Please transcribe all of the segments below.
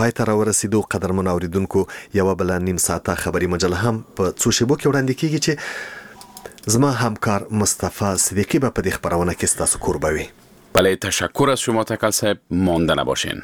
پای ته راورسېدو قدرمنو اوریدونکو یوه بله نیم ساعته خبري مجله هم په څو شیبو کې وړاندې کیږي چې زما همکار مصطفی صدیقی به په دې خبرونه کې ستاسو کوربه وي. بله، تشکر از شما تکل صاحب، مانده نباشین.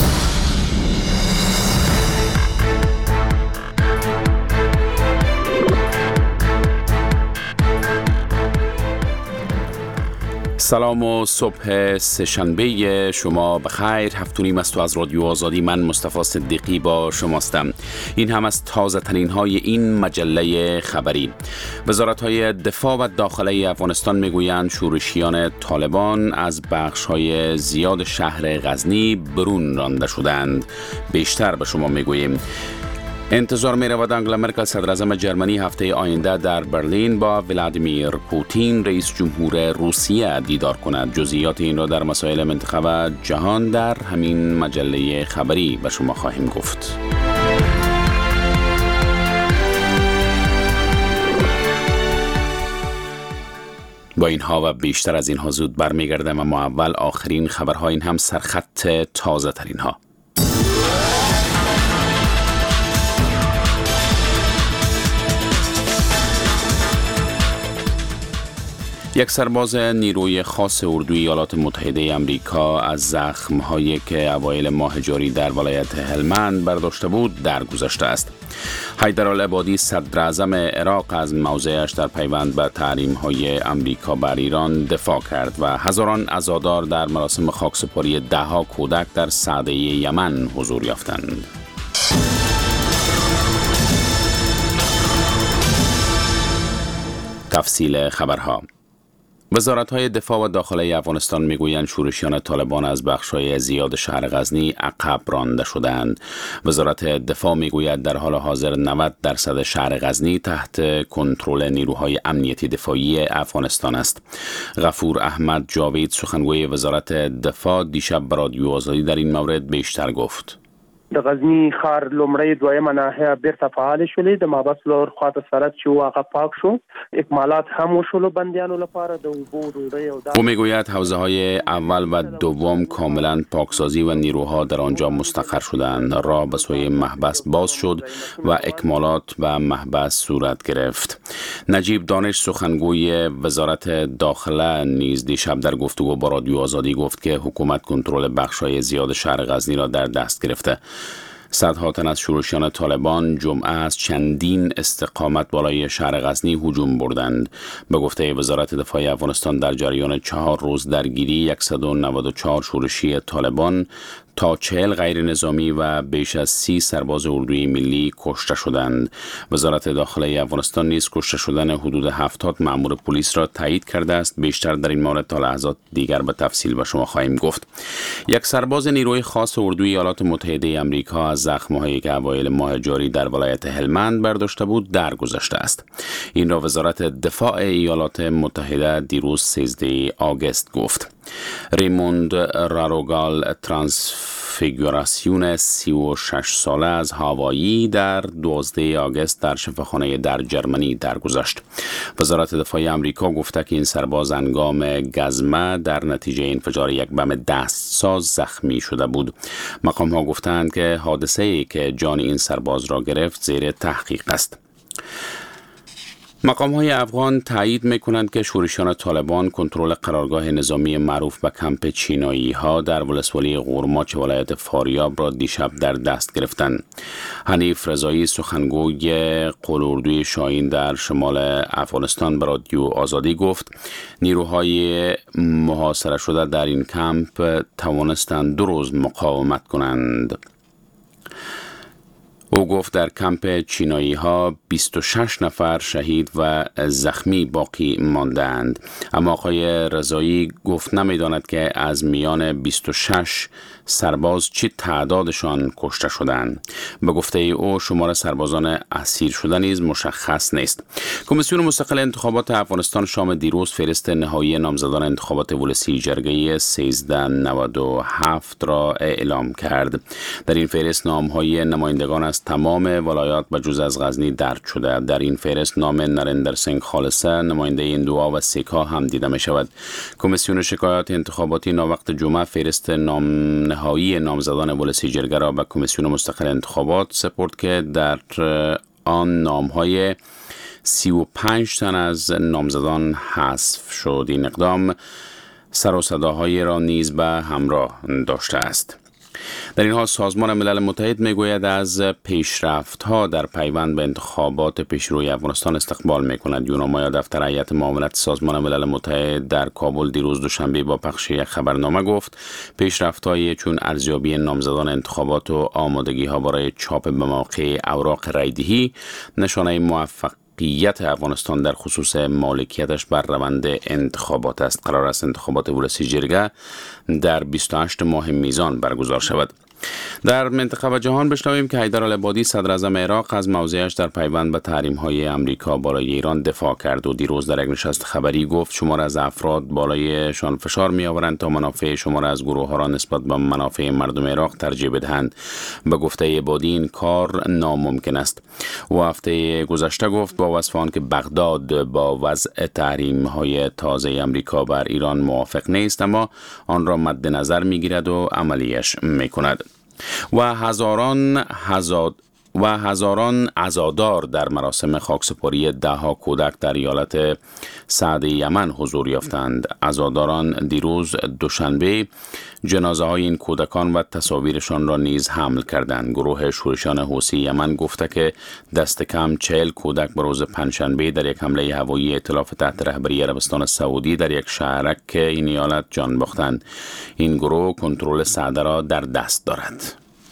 سلام و صبح سه‌شنبه شما بخیر. 7:30 است و از رادیو آزادی من مصطفی صدیقی با شماستم. این هم از تازه ترین های این مجله خبری. وزارت های دفاع و داخلی افغانستان میگویند شورشیان طالبان از بخش های زیاد شهر غزنی برون رانده شدند. بیشتر به شما میگوییم. انتظار می رود آنگلا مرکل صدر اعظم جرمنی هفته آینده در برلین با ولادیمیر پوتین رئیس جمهور روسیه دیدار کند. جزئیات این را در مسائل منطقه و جهان در همین مجله خبری به شما خواهیم گفت. با اینها و بیشتر از اینها زود برمیگردم، اما اول آخرین خبرها، این هم سرخط تازه ترین ها. یک سرباز نیروی خاص اردوی ایالات متحده آمریکا از زخم‌هایی که اوایل ماه جاری در ولایت هلمند برداشته بود درگذشته است. حیدرالعبادی صدر اعظم عراق از موضعش در پیوند به تحریم‌های آمریکا بر ایران دفاع کرد و هزاران عزادار در مراسم خاکسپاری ده‌ها کودک در صعده یمن حضور یافتند. تفصیل خبرها. وزارت‌های دفاع و داخلی افغانستان میگویند شورشیان طالبان از بخش‌های زیاد شهر غزنی عقب رانده شدند. وزارت دفاع میگوید در حال حاضر 90% شهر غزنی تحت کنترل نیروهای امنیتی دفاعی افغانستان است. غفور احمد جاوید سخنگوی وزارت دفاع دیشب به رادیو آزادی در این مورد بیشتر گفت. د غزنی ښار لومړی دویمه ناحیه بیرته فعال شولې، د مابس لور خواته سرک چې واقع پاک شو، اکمالات هم وشولو بندیانو لپاره د اوبو ډوډۍ او او میگوید حوزه های اول و دوم کاملا پاکسازی و نیروها در آنجا مستقر شدند. راه به سوی محبس باز شد و اکمالات و محبس صورت گرفت. نجیب دانش سخنگوی وزارت داخله نیز دیشب در گفتگو با رادیو آزادی گفت که حکومت کنترل بخش‌های زیاد شهر غزنی را در دست گرفته. صدها تن از شورشیان طالبان جمعه از چندین استقامت بالای شهر غزنی هجوم بردند. به گفته وزارت دفاع افغانستان در جریان 4 روز درگیری 194 شورشی طالبان تا 40 غیر نظامی و بیش از 30 سرباز اردوی ملی کشته شدند. وزارت داخلی افغانستان نیز کشته شدن حدود 70 مأمور پلیس را تایید کرده است. بیشتر در این مورد تا لحظات دیگر به تفصیل به شما خواهیم گفت. یک سرباز نیروی خاص اردوی ایالات متحده آمریکا از زخم‌هایی که اوایل ماه جاری در ولایت هلمند برداشته بود درگذشته است. این را وزارت دفاع ایالات متحده دیروز 13 آگوست گفت. ریموند راروگال ترانسفیگوراسیون 36 ساله از هاوایی در 12 آگوست در شفاخانه در جرمنی درگذشت. وزارت دفاع آمریکا گفته که این سرباز هنگام گزمه در نتیجه انفجار یک بم دستساز زخمی شده بود. مقام ها گفتند که حادثه‌ای که جان این سرباز را گرفت زیر تحقیق است. مقام‌های افغان تایید می‌کنند که شورشیان طالبان کنترل قرارگاه نظامی معروف به کمپ چینایی‌ها در ولسوالی قورماچ ولایت فاریاب را دیشب در دست گرفتند. حنیف رضایی سخنگوی قواردوی شاهین در شمال افغانستان به رادیو آزادی گفت نیروهای محاصره شده در این کمپ توانستند 2 روز مقاومت کنند. او گفت در کمپ چینایی ها 26 نفر شهید و زخمی باقی ماندند. اما آقای رضایی گفت نمیداند که از میان 26 سرباز چه تعدادشان کشته شدند. به گفته او شمار سربازان اسیر شده نیز مشخص نیست. کمیسیون مستقل انتخابات افغانستان شام دیروز فهرست نهایی نامزدان انتخابات ولسی جرگه 1397 را اعلام کرد. در این فهرست نام‌های نمایندگان از تمام ولایات به جز از غزنی درج شده. در این فهرست نام نریندر سنگ خالصه نماینده هندوها و سیک‌ها هم دیده می شود. کمیسیون شکایات انتخاباتی ناوقت جمعه فهرست نام نهایی نامزدان ولسی جرگه را به کمیسیون مستقل انتخابات سپرد که در آن نامهای 35 تن از نامزدان حذف شد. این اقدام سر و صداهایی را نیز به همراه داشته است. در این حال سازمان ملل متحد میگوید از پیشرفت‌ها در پیوند به انتخابات پیشروی افغانستان استقبال می‌کند. یونامایا دفتر هیئت معاونت سازمان ملل متحد در کابل دیروز دوشنبه با پخش یک خبرنامه گفت پیشرفت‌هایی چون ارزیابی نامزدان انتخابات و آمادگی‌ها برای چاپ به موقع اوراق رایدهی نشانه موفقیت افغانستان در خصوص مالکیتش بر روند انتخابات است. قرار است انتخابات ولسی جرگه در 28 ماه میزان برگزار شود. در منطقه و جهان بشنویم که حیدر العبادی صدر اعظم عراق از موضعش در پیوند به تحریم‌های امریکا بالای ایران دفاع کرد و دیروز در یک نشست خبری گفت شمار از افراد بالایشان فشار می‌آورند تا منافع شمار از گروه‌ها را نسبت به منافع مردم عراق ترجیح بدهند. به گفته عبادی این کار ناممکن است. و هفته گذشته گفت با وصف آن که بغداد با وضع تحریم‌های تازه امریکا بر ایران موافق نیست اما آن را مد نظر می‌گیرد و عملیش می‌کند. و هزاران عزادار در مراسم خاکسپاری ده‌ها کودک در ایالت سعد یمن حضور یافتند. عزاداران دیروز دوشنبه جنازه های این کودکان و تصاویرشان را نیز حمل کردند. گروه شورشیان حوثی یمن گفته که دست کم 40 کودک به روز پنجشنبه در یک حمله هوایی ائتلاف تحت رهبری عربستان سعودی در یک شهرک این ایالت جان باختند. این گروه کنترل سعد را در دست دارد.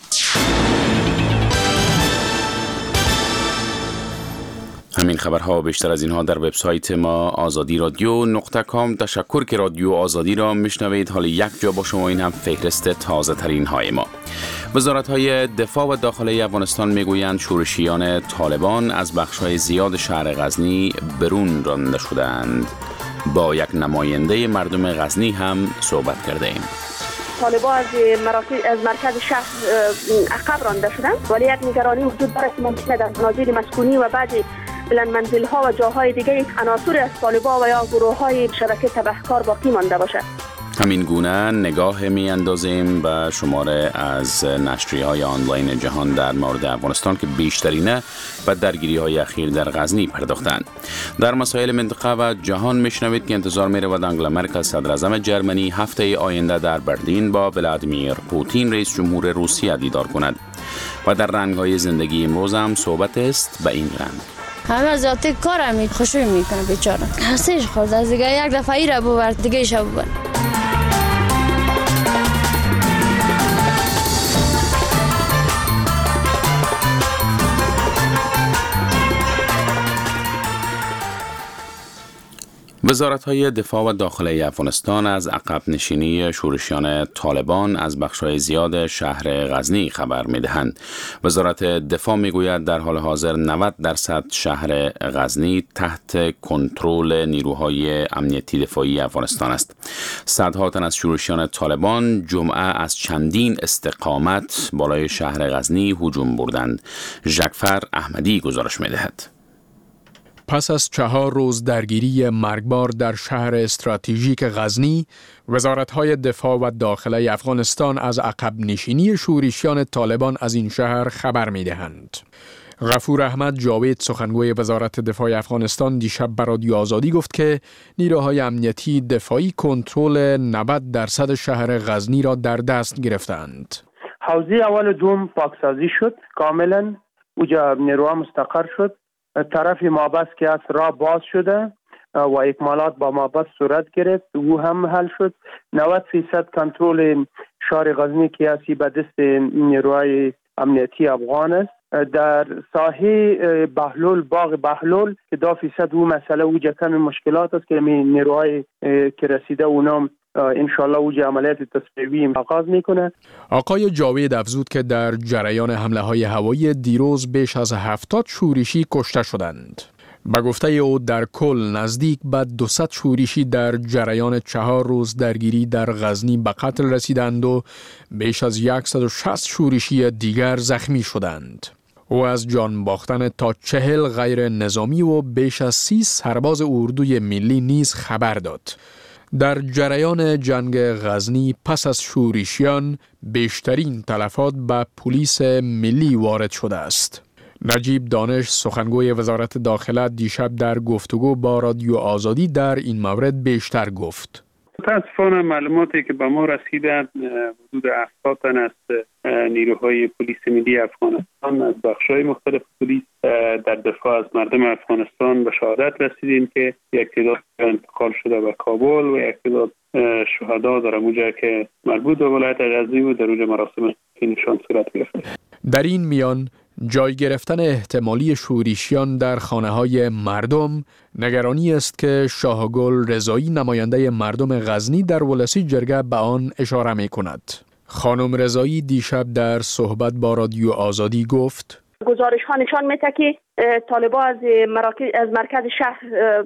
همین خبرها و بیشتر از اینها در وبسایت ما azadi.radio.com. تشکر که رادیو آزادی را میشنوید. حالا یک جا با شما این هم فهرست تازه ترین های ما. وزارت های دفاع و داخلی افغانستان میگویند شورشیان طالبان از بخش‌های زیاد شهر غزنی برون رانده شدند. با یک نماینده مردم غزنی هم صحبت کرده ایم. طالبان از مرکز شهر عقب رانده شدند ولی یک نگرانی وجود دارد که ممکنه در منازل مسکونی و بعضی بلند منزل ها و جاهای دیگه عناصر از طالبان و یا گروه های شبکه تبهکار باقی مانده باشد. همین گونه نگاه می اندازیم به شماره از نشریه های آنلاین جهان در مورد افغانستان که بیشترینه و درگیری های اخیر در غزنی پرداختند. در مسائل منطقه و جهان میشنوید که انتظار می رود آنگلا مرکل صدر اعظم جرمنی هفته آینده در برلین با ولادیمیر پوتین رئیس جمهور روسیه دیدار کند. و در رنگ های زندگی امروز هم صحبت است به این رنگ. همه زیادی کارم خوشی میکنه بیچاره. هستش خورد از دیگه یک دفعه ای را ببرد دیگه ایشا ببرد. وزارت‌های دفاع و داخلی افغانستان از عقب نشینی شورشیان طالبان از بخش‌های زیاد شهر غزنی خبر می‌دهند. وزارت دفاع می‌گوید در حال حاضر 90% شهر غزنی تحت کنترل نیروهای امنیتی دفاعی افغانستان است. صدها تن از شورشیان طالبان جمعه از چندین استقامت بالای شهر غزنی هجوم بردند. جعفر احمدی گزارش می‌دهد. پس از 4 روز درگیری مرگبار در شهر استراتژیک غزنی، وزارت‌های دفاع و داخلی افغانستان از عقب نشینی شورشیان طالبان از این شهر خبر می‌دهند. غفور احمد جاوید سخنگوی وزارت دفاع افغانستان دیشب به رادیو آزادی گفت که نیروهای امنیتی دفاعی کنترل 90% شهر غزنی را در دست گرفتند. حوزه اول دوم پاکسازی شد، کاملا اونجا نیروها مستقر شد. طرف مابس که از راه باز شده و اکمالات با مابس صورت گرفت و هم حل شد. 90% کنترل شهر غزنی که اسی به دست نیروهای امنیتی افغان است. در ساحه بهلول، باغ بهلول که 2% او مسئله او جکن مشکلات است که نیروهای که رسیده اونام انشالله او عملیات تصفیه‌ای آغاز میکنه. آقای جاوید افزود که در جریان حمله های هوایی دیروز بیش از 70 شورشی کشته شدند. به گفته او در کل نزدیک به 200 شورشی در جریان 4 روز درگیری در غزنی به قتل رسیدند و بیش از 160 شورشی دیگر زخمی شدند. او از جان باختن تا 40 غیر نظامی و بیش از 30 سرباز اردوی ملی نیز خبر داد. در جریان جنگ غزنی پس از شورشیان بیشترین تلفات به پلیس ملی وارد شده است. نجیب دانش سخنگوی وزارت داخله دیشب در گفتگو با رادیو آزادی در این مورد بیشتر گفت. متاسفانه معلوماتی که به ما رسیده حدود 70 تن از نیروهای پلیس ملی افغانستان از بخش‌های مختلف پلیس در دفاع از مردم افغانستان به شهادت رسیدیم که یک تعداد انتقال شده به کابل و یک تعداد شهدا در اونجا که مربوط به ولایت غزنی و در اونجا مراسم نشان صورت گرفته. در این میان جای گرفتن احتمالی شورشیان در خانه‌های مردم نگرانی است که شاهگل رضایی نماینده مردم غزنی در ولسی جرگه به آن اشاره می‌کند. خانم رضایی دیشب در صحبت با رادیو آزادی گفت: گزارش‌ها نشان می‌دهد که طالبان از مرکز شهر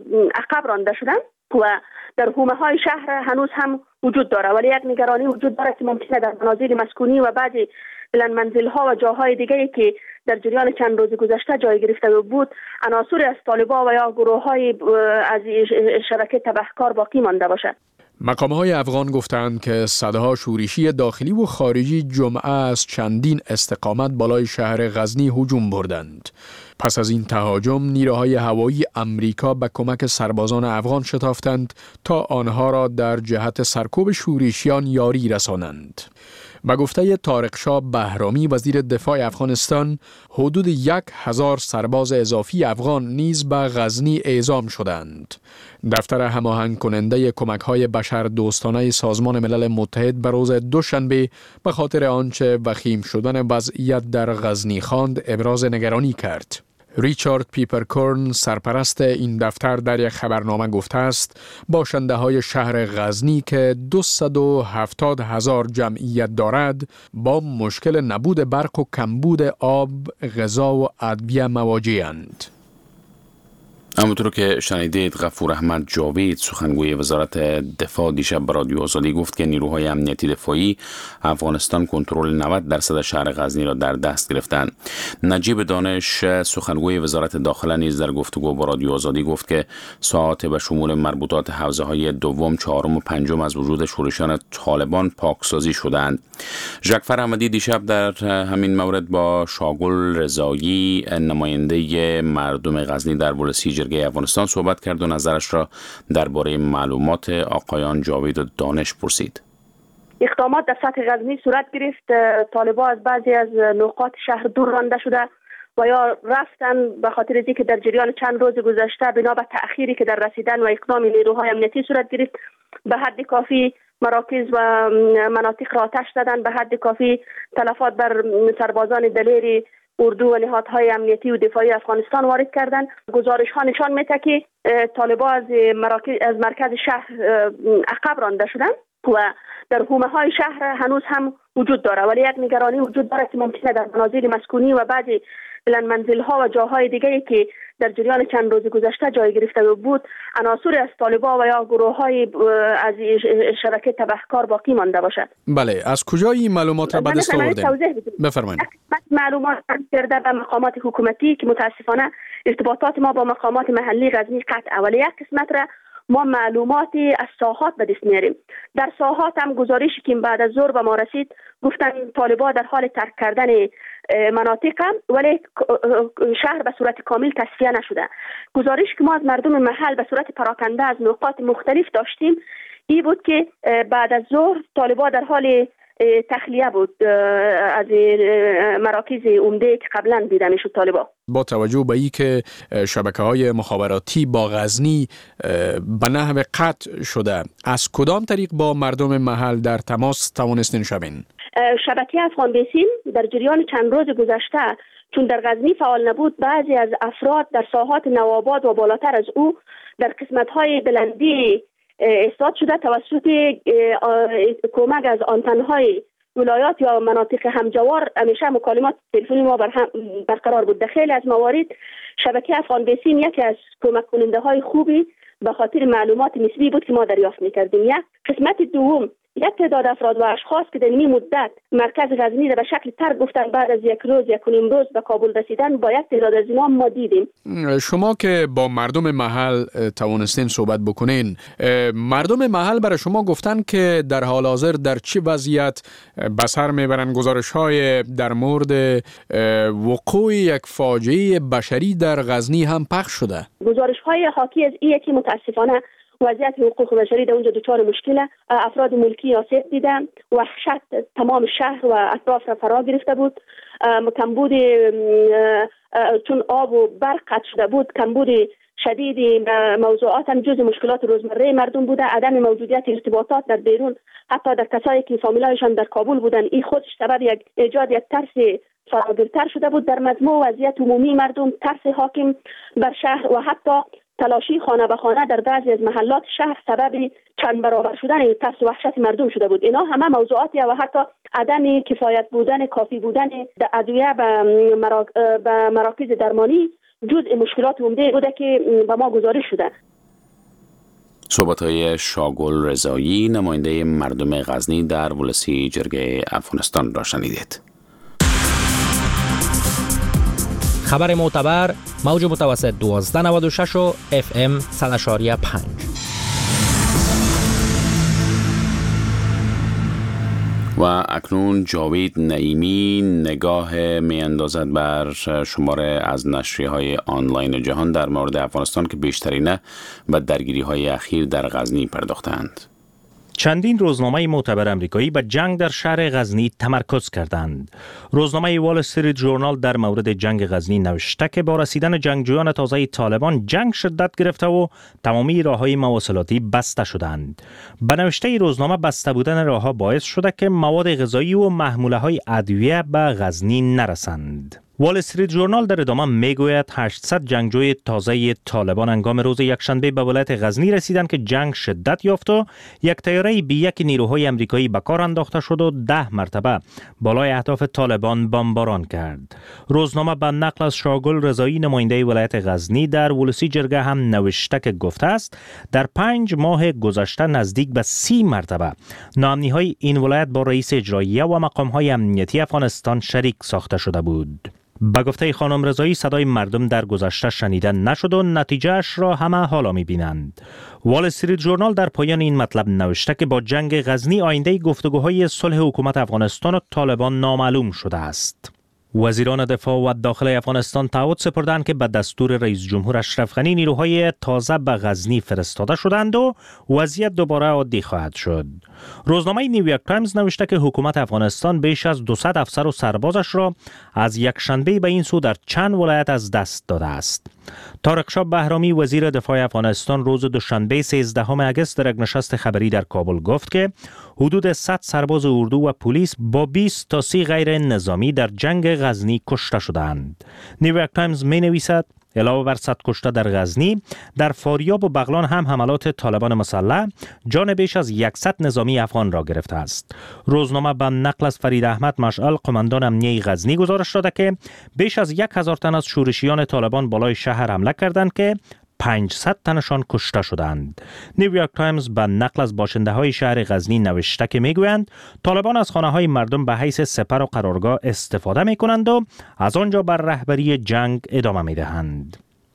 عقب رانده شدند و در حومه‌های شهر هنوز هم وجود دارد، ولی یک نگرانی وجود دارد که ممکنه در منازل مسکونی و بعضی منزل‌ها و جاهای دیگری که در جریان چند روز گذشته جای گرفته بود عناصر از طالبان و یا گروه‌های از شبکه تبهکار باقی مانده باشد. مقام‌های افغان گفتند که صدها شورشی داخلی و خارجی جمعه از چندین استقامت بالای شهر غزنی هجوم بردند. پس از این تهاجم نیروهای هوایی امریکا به کمک سربازان افغان شتافتند تا آنها را در جهت سرکوب شورشیان یاری رسانند. به گفته طارق شاه بهرامی وزیر دفاع افغانستان، حدود 1000 سرباز اضافی افغان نیز به غزنی اعزام شدند. دفتر هماهنگ کننده کمک‌های بشردوستانه سازمان ملل متحد به روز دوشنبه به خاطر آنچه وخیم شدن وضعیت در غزنی خواند ابراز نگرانی کرد. ریچارد پیپرکورن سرپرست این دفتر در یک خبرنامه گفته است باشنده‌های شهر غزنی که 270,000 جمعیت دارد با مشکل نبود برق و کمبود آب، غذا و ادویه مواجه‌اند. همونطور که شنیدید غفور احمد جاوید سخنگوی وزارت دفاع دیشب به رادیو آزادی گفت که نیروهای امنیتی دفاعی افغانستان کنترل 90% شهر غزنی را در دست گرفتند. نجیب دانش سخنگوی وزارت داخله نیز در گفتگو با رادیو آزادی گفت که ساعات به شمول مربوطات حوزه‌های دوم، چهارم و پنجم از وجود شورشیان طالبان پاکسازی شدند. ژاکفر احمدی دیشب در همین مورد با شاگل رضایی نماینده مردم غزنی در ولسی جرگه افغانستان صحبت کرد و نظرش را درباره معلومات آقایان جاوید و دانش پرسید. اقدامات در سطح غزنی صورت گرفت. طالبان از بعضی از نقاط شهر دور رانده شده و یا رفتن به خاطر اینکه در جریان چند روز گذشته بنا به تأخیری که در رسیدن و اقدام نیروهای امنیتی صورت گرفت به حد کافی مراکز و مناطق را آتش زدن، به حد کافی تلفات بر سربازان دلیر اردو و نهادهای امنیتی و دفاعی افغانستان وارد کردند. گزارش ها نشان میده که طالبان از مرکز شهر عقب رانده شدند و در حومه های شهر هنوز هم وجود دارد، ولی یک نگرانی وجود دارد که ممکنه در منازل مسکونی و بعضی منزل‌ها و جاهای دیگری که در جریان چند روز گذشته جای گرفته بود عناصر از طالبان و یا گروه‌های از شبکه تبهکار باقی مانده باشد. بله، از کجا این معلومات را به دست آوردید؟ بفرمایید. معلومات کرده به مقامات حکومتی که متاسفانه ارتباطات ما با مقامات محلی غزنی قطعه، ولی یک قسمت را ما معلوماتی از ساحات به دست میاریم. در ساحات هم گزارشی که بعد از ظهر به ما رسید گفتن طالبان در حال ترک کردن مناطق هم، ولی شهر به صورت کامل تصفیه نشده. گزارش که ما از مردم محل به صورت پراکنده از نقاط مختلف داشتیم این بود که بعد از ظهر طالبان در حال تخلیه بود از مراکز عمده که قبلا دیده میشد طالبان. با توجه به این که شبکه‌های مخابراتی با غزنی به نحو قطع شده، از کدام طریق با مردم محل در تماس توانستین شوین؟ شبکه افغان بیسیم در جریان چند روز گذشته چون در غزنی فعال نبود، بعضی از افراد در ساحات نوآباد و بالاتر از او در قسمت‌های بلندی استاد شده توسط کمک از آنتن‌های ولایات یا مناطق همجوار همیشه مکالمات تلفنی ما برقرار بود. در خیلی از موارد شبکه افغان بیسیم یکی از کمک کننده های خوبی به خاطر معلومات نسبی بود که ما دریافت می‌کردیم. یک قسمت دوم یک تعداد افراد و اشخاص که در این مدت مرکز غزنی به شکل ترک گفتن بعد از یک روز یک و نیم روز به کابل رسیدن با یک تعداد از اینا ما دیدیم. شما که با مردم محل توانستین صحبت بکنین، مردم محل برای شما گفتن که در حال حاضر در چه وضعیت به سر میبرن؟ گزارش‌های در مورد وقوع یک فاجعه بشری در غزنی هم پخش شده. گزارش‌های حاکی از این که متاسفانه وضعیت حقوق بشری در اونجا دچار مشکله، افراد ملکی آسیب دیدن، وحشت تمام شهر و اطراف را فرا گرفته بود، کمبود چون آب و برق قطع شده بود، کمبود شدید موضوعات هم جز مشکلات روزمره مردم بوده، عدم موجودیت ارتباطات در بیرون، حتی در کسایی که فامیلایشان در کابل بودن، این خودش سبب ایجاد یک ترس فراگیرتر شده بود. در مجموع وضعیت عمومی مردم، ترس حاکم بر شهر و حتی تلاشی خانه به خانه در بعضی از محلات شهر سبب چند برابر شدن این ترس و وحشت مردم شده بود. اینا همه موضوعاتی و حتی عدم کفایت بودن، کافی بودن ادویه به مراکز درمانی جزء مشکلات عمده بوده که به ما گزارش شده. صحبت‌های شاگل رضایی، نماینده مردم غزنی در ولسی جرگه افغانستان را شنیدید. خبر معتبر، موج متوسط 1296 و FM 100.5. و اکنون جاوید نعیمی نگاه می اندازد بر شماره از نشریه‌های آنلاین جهان در مورد افغانستان که بیشترین به درگیری‌های اخیر در غزنی پرداختند. چندین روزنامه معتبر امریکایی به جنگ در شهر غزنی تمرکز کردند. روزنامه وال استریت ژورنال در مورد جنگ غزنی نوشته که با رسیدن جنگجویان تازه طالبان جنگ شدت گرفته و تمامی راه‌های مواصلاتی بسته شدند. به نوشته روزنامه بسته بودن راه‌ها باعث شده که مواد غذایی و محموله‌های ادویه به غزنی نرسند. وال استریت ژورنال در ادامه میگوید 800 جنگجوی تازه طالبان هنگام روز یکشنبه به ولایت غزنی رسیدند که جنگ شدت یافت و یک طیاره B-1 نیروهای امریکایی به کار انداخته شد و 10 مرتبه بالای اهداف طالبان بمباران کرد. روزنامه به نقل از شاگل رضایی، نماینده ولایت غزنی در ولسی جرگه هم نوشته که گفته است در 5 ماه گذشته نزدیک به 30 مرتبه ناامنی‌های این ولایت با رئیس اجراییه و مقام‌های امنیتی افغانستان شریک ساخته شده بود. به گفته خانم رضایی صدای مردم در گذشته شنیده نشد و نتیجهش را همه حالا می‌بینند. وال استریت ژورنال در پایان این مطلب نوشته که با جنگ غزنی آینده گفتگوهای صلح حکومت افغانستان و طالبان نامعلوم شده است. وزیران دفاع و داخلی افغانستان تعهد سپردند که به دستور رئیس جمهور اشرف غنی نیروهای تازه به غزنی فرستاده شدند و وضعیت دوباره عادی خواهد شد. روزنامه نیویورک تایمز نوشته که حکومت افغانستان بیش از 200 افسر و سربازش را از یکشنبه به این سو در چند ولایت از دست داده است. طارق شاه بهرامی وزیر دفاع افغانستان روز دوشنبه 13 اگست در یک نشست خبری در کابل گفت که حدود 100 سرباز اردو و پلیس با 20 تا 30 غیر نظامی در جنگ غزنی کشته شدند. نیویورک تایمز می نویسد علاوه بر 100 کشته در غزنی، در فاریاب و بغلان هم حملات طالبان مسلح جان بیش از 100 نظامی افغان را گرفته است. روزنامه به نقل از فرید احمد مشعل، قماندان امنیه غزنی گزارش داده که بیش از 1000 تن از شورشیان طالبان بالای شهر حمله کردند که 500 تنشان کشته شدند. نیویورک تایمز به نقل از باشنده های شهر غزنی نوشته که میگویند طالبان از خانه های مردم به حیث سپر و قرارگاه استفاده می کنند و از آنجا بر رهبری جنگ ادامه می دهند.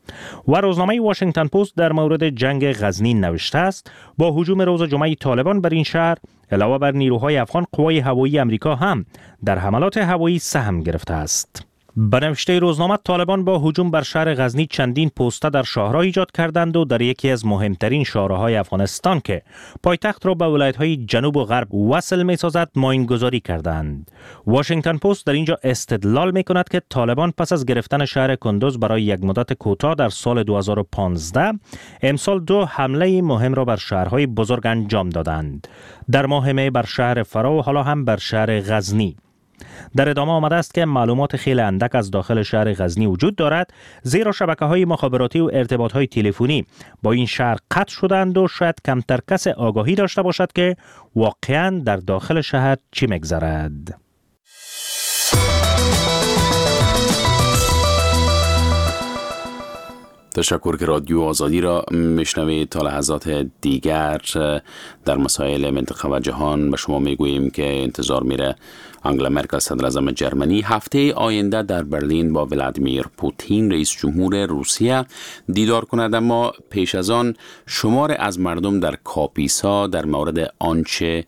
و روزنامه واشنگتن پست در مورد جنگ غزنی نوشته است با هجوم روز جمعه طالبان بر این شهر علاوه بر نیروهای افغان، قوای هوایی امریکا هم در حملات هوایی سهم گرفته است. به نوشته روزنامه طالبان با هجوم بر شهر غزنی چندین پوسته در شهرها ایجاد کردند و در یکی از مهمترین شهرهای افغانستان که پایتخت را به ولایت‌های جنوب و غرب وصل می‌سازد ماین‌گذاری کردند. واشنگتن پست در اینجا استدلال می‌کند که طالبان پس از گرفتن شهر کندوز برای یک مدت کوتاه در سال 2015 امسال 2 حمله مهم را بر شهرهای بزرگ انجام دادند. در ماه می بر شهر فرا و حالا هم بر شهر غزنی. در ادامه آمده است که معلومات خیلی اندک از داخل شهر غزنی وجود دارد، زیرا شبکه‌های مخابراتی و ارتباط‌های تلفنی با این شهر قطع شدند و شاید کمتر کس آگاهی داشته باشد که واقعاً در داخل شهر چی می‌گذرد. تشکر که رادیو آزادی را میشنوید. تا لحظات دیگر در مسائل منطقه و جهان به شما میگوییم که انتظار میره آنگلا مرکل صدر اعظم جرمنی هفته آینده در برلین با ولادیمیر پوتین رئیس جمهور روسیه دیدار کند، اما پیش از آن شمار از مردم در کاپیسا در مورد آنچه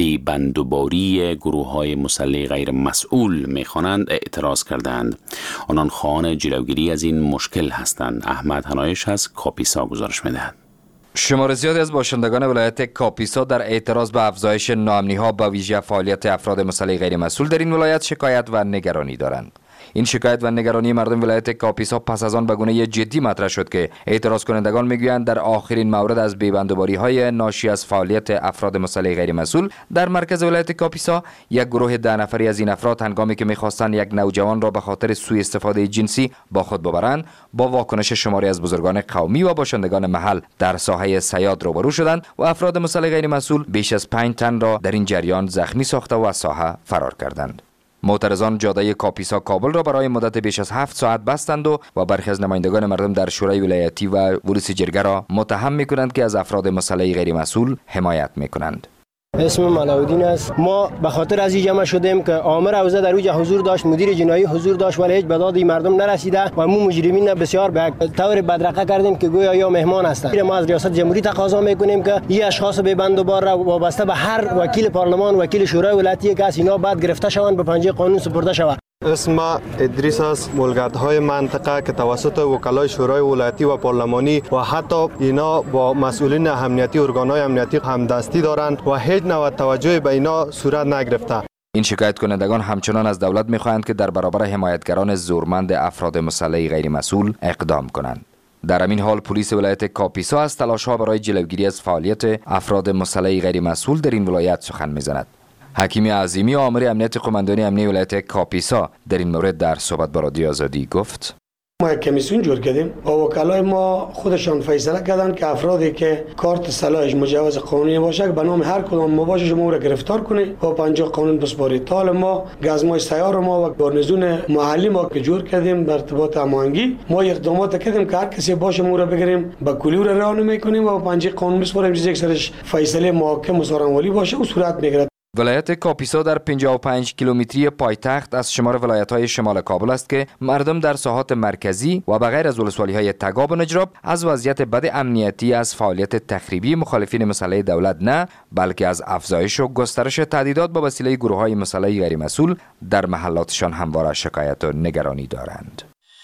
بی‌بندوباری گروه‌های مسلح غیر مسئول می‌خوانند اعتراض کردند. آنان خواهان جلوگیری از این مشکل هستند. احمد هنایش از کاپیسا گزارش می‌دهد. شمار زیادی از باشندگان ولایت کاپیسا در اعتراض به افزایش ناامنی‌ها به ویژه فعالیت افراد مسلح غیر مسئول در این ولایت شکایت و نگرانی دارند. این شکایت و نگرانی مردم ولایت کاپیسا پس از آن به گونه جدی مطرح شد که اعتراض کنندگان میگویند در آخرین مورد از بی‌بندوباری‌های ناشی از فعالیت افراد مسلح غیر مسئول در مرکز ولایت کاپیسا، یک گروه 10 نفری از این افراد هنگامی که می‌خواستند یک نوجوان را به خاطر سوء استفاده جنسی با خود ببرند، با واکنش شماری از بزرگان قومی و باشندگان محل در ساحه صیاد روبرو شدند و افراد مسلح غیر مسئول بیش از 5 تن را در این جریان زخمی ساخته و از ساحه فرار کردند. معترضان جاده کاپیسا کابل را برای مدت بیش از 7 ساعت بستند و برخی از نمایندگان مردم در شورای ولایتی و ورودی جرگه را متهم می‌کنند که از افراد مسلح غیر مسئول حمایت می‌کنند. اسم ملاودین است. ما به خاطر از این جمع شدیم که آمر اوزه در اوجه حضور داشت، مدیر جنایی حضور داشت، ولی هیچ به داد مردم نرسیده و ما مجرمین بسیار به طور بدرقه کردیم که گویا یا مهمان هستند. ما از ریاست جمهوری تقاضا میکنیم که این اشخاص به بند و بار را وابسته به هر وکیل پارلمان، وکیل شورای ولایتی که از اینا بعد گرفته شوند به پنجه قانون سپرده شود. اسم ادریس است. ملگردهای منطقه که توسط وکلای شورای ولایتی و پارلمانی و حتی اینا با مسئولین امنیتی ارگانهای امنیتی همدستی دارند و هیچ نوع توجهی به اینا صورت نگرفته. این شکایت کنندگان همچنان از دولت می‌خواهند که در برابر حمایتگران زورمند افراد مسلح غیر مسئول اقدام کنند. در همین حال پلیس ولایت کاپیسا از تلاش‌ها برای جلوگیری از فعالیت افراد مسلح غیر مسئول در این ولایت سخن می‌زند. حکیم عظیمی آمر امنیت قماندانی امنیتی ولایت کاپیسا در این مورد در صحبت با رادیو آزادی گفت: ما یک کمیسیون جور کردیم و وکلای ما خودشان فیصله کردند که افرادی که کارت سلاحش مجوز قانونی باشه به نام هر کدام ما باشه شما را گرفتار کنه و 50 قانون بسپارید. تا ما گزمای سیار ما و گارنیزون محلی ما که جور کردیم در ارتباط هماهنگی ما اقدامات کردیم که هر کسی باشه ما را بگیریم به کلی را راهنمایی کنیم و 50 قانون بسپاریم، یک سرش فیصله محاکم و سارنوالی باشه و صورت میگیرد. ولایت کاپیسا در 55 کیلومتری پایتخت از شمار ولایت‌های شمال کابل است که مردم در ساحات مرکزی و بغیر از ولسوالی‌های تگاب و نجراب از وضعیت بد امنیتی از فعالیت تخریبی مخالفین مسلح دولت نه، بلکه از افزایش و گسترش تهدیدات با وسیله گروه‌های مسلح غیر مسئول در محلاتشان همواره شکایت و نگرانی دارند.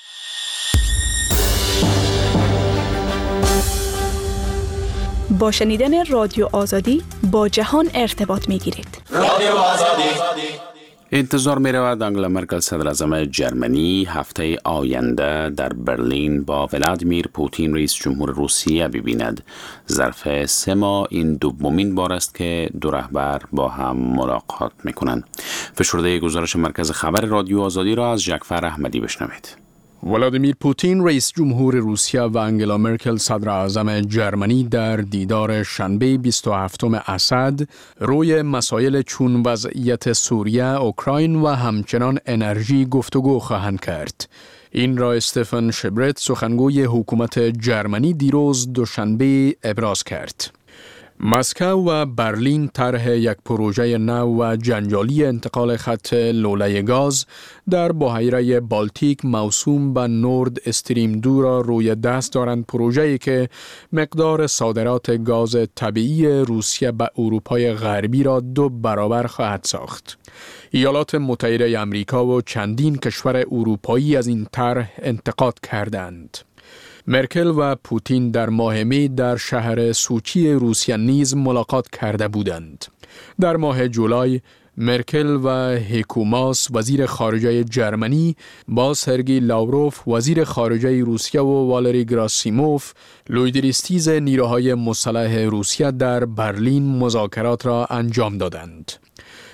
با شنیدن رادیو آزادی با جهان ارتباط می‌گیرید. رادیو آزادی. انتظار می رود آنگلا مرکل صدر اعظم جرمنی هفته آینده در برلین با ولادیمیر پوتین رئیس جمهور روسیه ببیند. ظرف 3 ماه این دومین بار است که دو رهبر با هم ملاقات می کنند. فشرده گزارش مرکز خبر رادیو آزادی را از جعفر احمدی بشنوید. ولادیمیر پوتین رئیس جمهور روسیه و آنگلا مرکل صدر اعظم جرمنی در دیدار شنبه 27 اسد روی مسائل چون وضعیت سوریه، اوکراین و همچنان انرژی گفتگو خواهند کرد. این را استفان شبرت سخنگوی حکومت جرمنی دیروز دوشنبه ابراز کرد. مسکو و برلین طرح یک پروژه نو و جنجالی انتقال خط لوله گاز در بحیره بالتیک موسوم به نورد استریم 2 را روی دست دارند، پروژه‌ای که مقدار صادرات گاز طبیعی روسیه به اروپای غربی را 2 برابر خواهد ساخت. ایالات متحده آمریکا و چندین کشور اروپایی از این طرح انتقاد کردند. مرکل و پوتین در ماه می در شهر سوچی روسیه نیز ملاقات کرده بودند. در ماه جولای مرکل و هیکو ماس وزیر خارجه جرمنی با سرگئی لاوروف وزیر خارجه روسیه و والری گراسیموف لویدریستیز نیروهای مسلح روسیه در برلین مذاکرات را انجام دادند.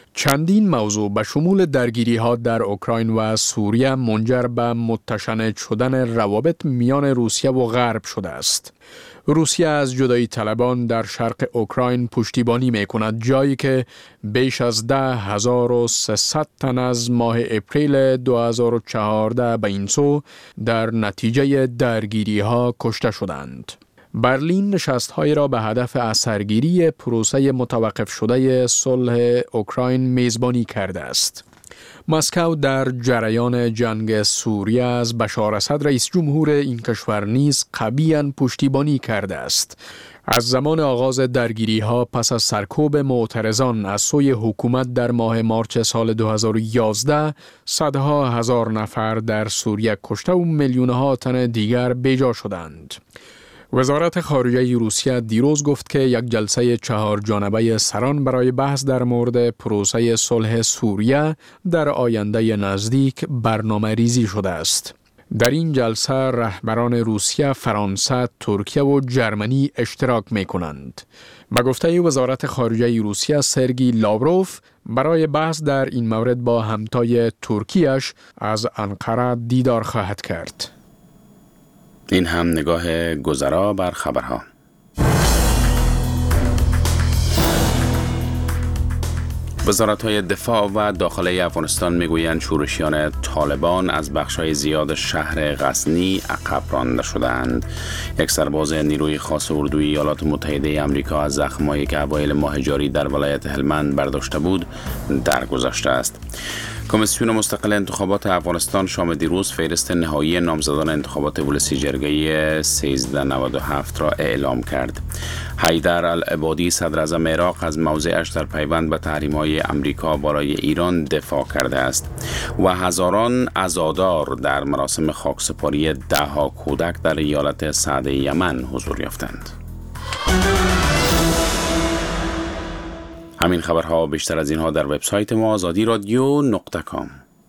چندین موضوع به شمول درگیری‌ها در اوکراین و سوریه منجر به متشنج شدن روابط میان روسیه و غرب شده است. روسیه از جدایی طلبان در شرق اوکراین پشتیبانی می کند، جایی که بیش از 10,300 تن از ماه اپریل 2014 به این سو در نتیجه درگیری ها کشته شدند. برلین نشست‌هایی را به هدف اثرگیری پروسه متوقف شده صلح اوکراین میزبانی کرده است. مسکو در جریان جنگ سوریه از بشار اسد رئیس جمهور این کشور نیز قویاً پشتیبانی کرده است. از زمان آغاز درگیری‌ها پس از سرکوب معترضان از سوی حکومت در ماه مارچ سال 2011 صدها هزار نفر در سوریه کشته و میلیون‌ها تن دیگر بیجا شدند. وزارت خارجه روسیه دیروز گفت که یک جلسه 4 جانبه سران برای بحث در مورد پروسه صلح سوریه در آینده نزدیک برنامه ریزی شده است. در این جلسه رهبران روسیه، فرانسه، ترکیه و جرمنی اشتراک می کنند. به گفته وزارت خارجه روسیه، سرگی لاوروف برای بحث در این مورد با همتای ترکیش از انقره دیدار خواهد کرد. این هم نگاه گذرا بر خبرها. وزارت‌های دفاع و داخلی افغانستان میگویند شورشیان طالبان از بخش‌های زیاد شهر غزنی عقب رانده شدند. یک سرباز نیروی خاص اردوی ایالات متحده آمریکا از زخم‌هایی که اوایل ماه جاری در ولایت هلمند برداشته بود درگذشته است. کمیسیون مستقل انتخابات افغانستان شام دیروز فهرست نهایی نامزدان انتخابات ولسی جرگه 1397 را اعلام کرد. حیدر العبادی صدر اعظم عراق از موضعش در پیوند به تحریم‌های امریکا برای ایران دفاع کرده است و هزاران عزادار در مراسم خاکسپاری ده‌ها کودک در ایالت سعد یمن حضور یافتند. همین خبرها بیشتر از اینها در وبسایت ما azadi-radio.com.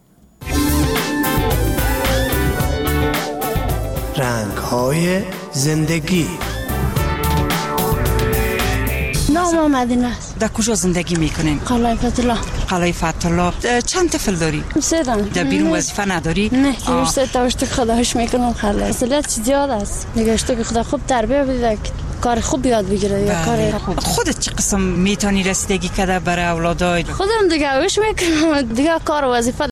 رنگ‌های زندگی. نام مدینه است. در کجا زندگی میکنین؟ قلعه فتح‌الله. قلعه فتح‌الله. چند طفل داری؟ 3 تا. در بیرون وظیفه نداری؟ نه، دیگه 3 تا وقت خداش میکنم خاله. مسئولیت زیاد است. دیگه که خدا خوب تربیت بده، کار خوب یاد بگیره یا کار خوب. خودت چه قسم میتونی رسیدگی کرده برای اولادای؟ خودم دیگه وش میکنم، دیگه کار و وظیفه